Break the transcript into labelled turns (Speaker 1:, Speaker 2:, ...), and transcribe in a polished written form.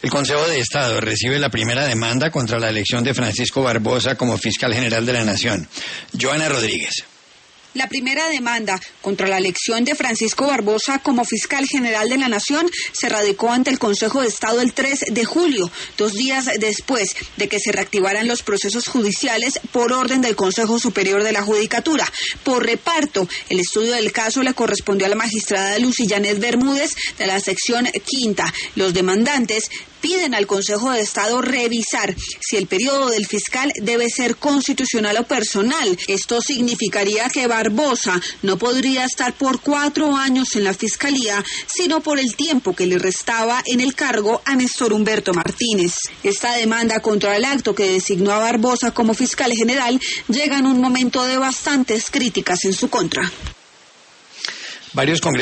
Speaker 1: El Consejo de Estado recibe la primera demanda contra la elección de Francisco Barbosa como fiscal general de la Nación. Joana Rodríguez.
Speaker 2: La primera demanda contra la elección de Francisco Barbosa como fiscal general de la Nación se radicó ante el Consejo de Estado el 3 de julio, 2 días después de que se reactivaran los procesos judiciales por orden del Consejo Superior de la Judicatura. Por reparto, el estudio del caso le correspondió a la magistrada Lucy Janet Bermúdez de la sección quinta. Los demandantes piden al Consejo de Estado revisar si el periodo del fiscal debe ser constitucional o personal. Esto significaría que Barbosa no podría estar por 4 años en la Fiscalía, sino por el tiempo que le restaba en el cargo a Néstor Humberto Martínez. Esta demanda contra el acto que designó a Barbosa como fiscal general llega en un momento de bastantes críticas en su contra.
Speaker 1: Varios congresistas